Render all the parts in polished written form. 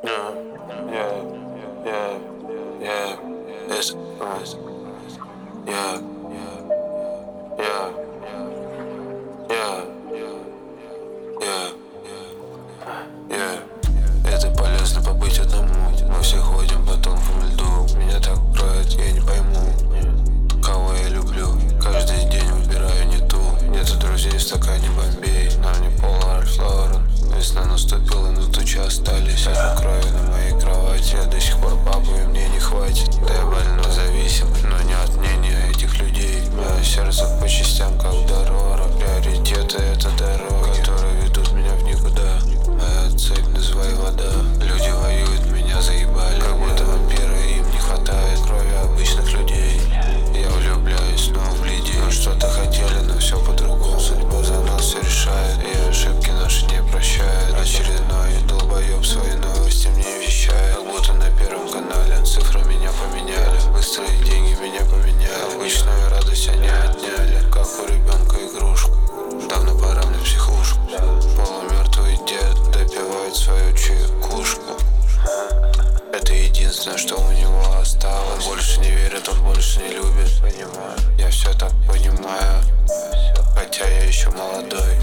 Yeah, yeah, yeah, yeah, it's us. Yeah, yeah, yeah, yeah, yeah. Это полезно побыть одному. Мы все ходим по тонкому льду. Меня так кроет, я не пойму, кого я люблю. Каждый день выбираю не ту. Нету друзей в стакане Бомбей. На мне Пол Ральф Лорен. Весна наступила, но тучи остались. Я крови на моей кровати. Я до сих пор папу, и мне не хватит. Да я больно зависим, но не от мнения этих людей. Мое сердце по частям, как дорога. Приоритеты — это дороги, которые ведут меня в никуда. Моя цель — называй вода. Люди воюют, меня заебали. Как будто вампиры, им не хватает крови обычных людей. Я влюбляюсь снова в людей. Мы что-то хотели, но все по-другому. Судьба за нас все решает, и ошибки наши не прощает. Очередной долбоеб свои новости мне вещает. Как будто на Первом канале цифры меня поменяли. Быстрые деньги меня поменяли. Обычную радость они отняли, как у ребенка игрушку. Давно пора мне в психушку. Полумертвый дед допивает свою чайкушку. Это единственное, что у него осталось. Он больше не верит, он больше не любит. Я все так понимаю, хотя я еще молодой.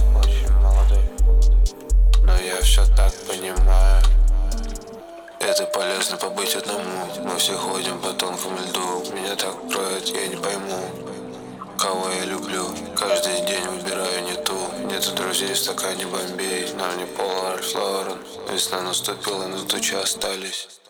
Но я все так понимаю. Это полезно побыть одному. Мы все ходим по тонкому льду. Меня так кроет, я не пойму, кого я люблю. Каждый день выбираю не ту. Нету друзей в стакане Бомбей. На мне Пол Ральф Лорен. Весна наступила, но тучи остались.